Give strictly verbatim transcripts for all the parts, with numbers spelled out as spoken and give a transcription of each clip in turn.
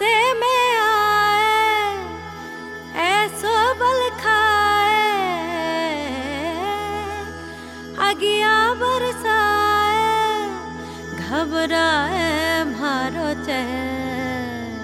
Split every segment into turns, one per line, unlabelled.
गुस्से में आए ऐसो बल खाए, अगिया बरसाए घबराए मारो चैन।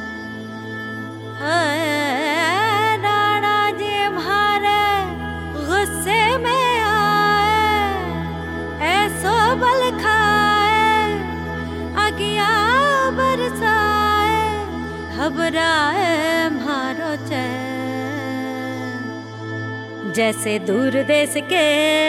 राणा जी मारे गुस्से में आए ऐसो बल खाए, अगिया बरसाए घबराए मारो चैन। जैसे दूर देश के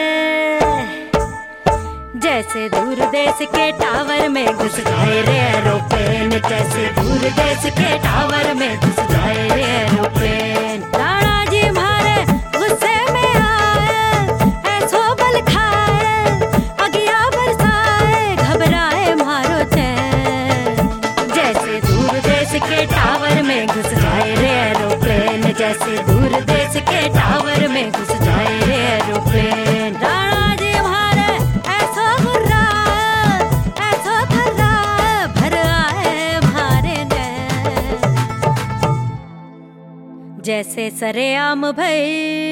जैसे दूर देश के टावर में घुस जाए रे एरोप्लेन, जैसे दूर देश के टावर में घुस जाए रे एरोप्लेन। राणा जी मारे गुस्से में आए ऐसो बल खाए, अगिया बरसाए घबराए मारो चैन। जैसे दूर देश के टावर में घुस जाए रे एरोप्लेन, जैसे दूर देश के टावर में घुस जाए रे एरोप्लेन। राणा जी मारे ऐसो गुर्रा ऐसो थर्रा भर आए मारे नैन। जैसे सरेआम भई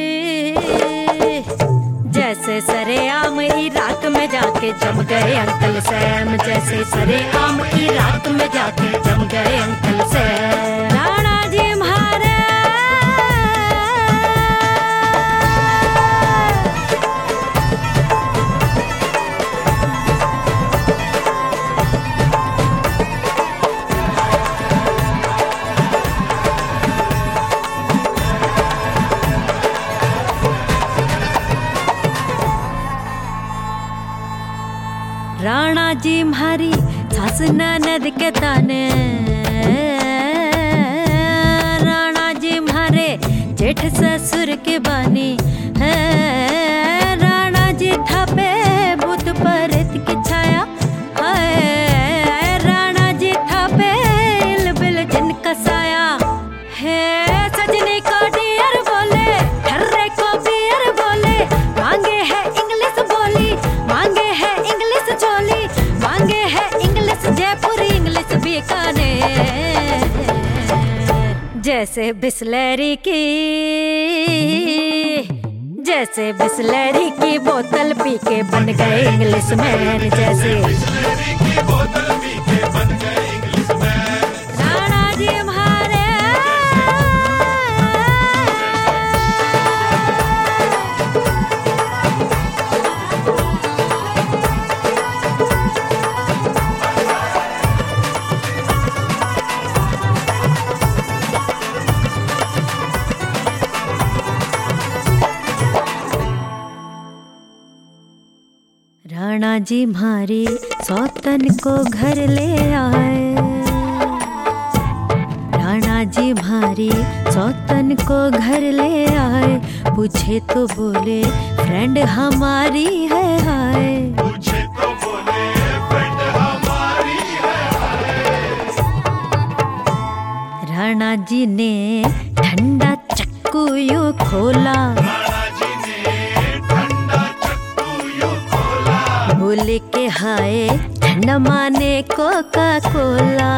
जैसे सरेआम इराक में जाके जम गए अंकल सैम, जैसे सरेआम इराक में जाके जम गए अंकल सैम। राणा जी मारे राणा जी मारी सास ननद के ताने, राणा जी मारे जेठ ससुर के बानी है। राणा जी थापे भूत प्रेत की छाया है, राणा जी थापे इल बिल जिन का साया है। सजनी को डियर बोले हर्रे को बियर बोले, मांगे है इंग्लिश बोली मांगे है इंग्लिश चोली, मांगे है इंग्लिश जयपुरी इंग्लिश बीकानेर। जैसे बिस्लरी की जैसे बिस्लरी की बोतल पी के बन गए इंग्लिश मैन, जैसे बिस्लरी की बोतल पी के बन गए इंग्लिश मैन। राणा जी हमारे राणा जी मारी सौतन को घर ले आए, राणा जी मारी सौतन को घर ले आए। पूछे तो बोले फ्रेंड हमारी है हाय, पूछे तो बोले फ्रेंड हमारी है हाय। राणा जी ने ठंडा चक्कू यूं खोला, बोले के हाय ठंडा माने कोका कोला।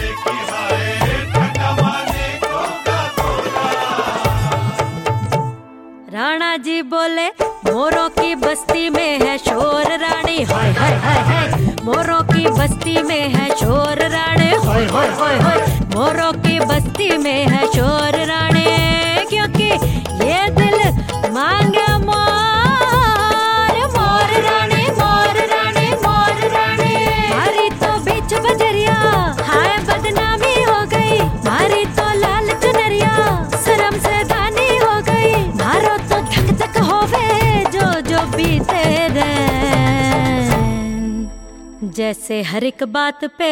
राणा जी बोले मोरों की बस्ती में है शोर रानी, हाय हाय हाय हाय। मोरों की बस्ती में है शोर रानी, हाय हाय हाय हाय। मोरों की बस्ती में है शोर रानी, क्योंकि ये दिल मांगे मोर मोर रानी मोर रानी मोर रानी। मारी तो बीच बजरिया हाय बदनामी हो गई, मारी तो लाल चुनरिया शर्म से दानी हो गई। मारो तो धक धक होवे जो जो बीते रैन। जैसे हर एक बात पे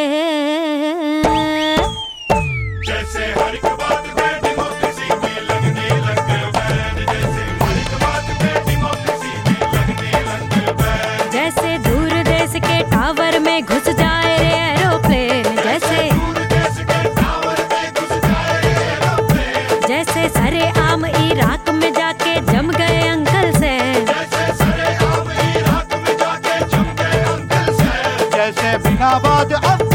जैसे हर एक बात पे डेमोक्रेसी में लगने लग बैन, जैसे हर एक बात पे डेमोक्रेसी में लगने लग बैन। जैसे दूर देश के टावर में घुस जाए रे एरोप्लेन, जैसे दूर देश के टावर में घुस जाए रे एरोप्लेन। जैसे सरेआम इराक में जाके जम गए अंकल से, जैसे सरेआम इराक में जाके जम गए अंकल से। जैसे बिना बात अब